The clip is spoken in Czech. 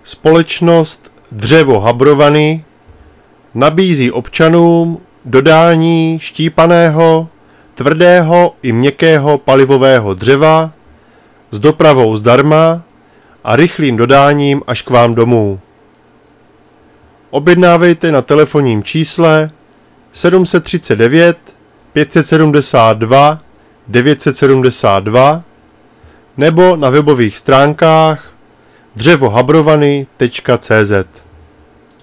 Společnost Dřevo Habrovany nabízí občanům dodání štípaného, tvrdého i měkkého palivového dřeva s dopravou zdarma a rychlým dodáním až k vám domů. Objednávejte na telefonním čísle 739 572 972 nebo na webových stránkách dřevohabrovany.cz.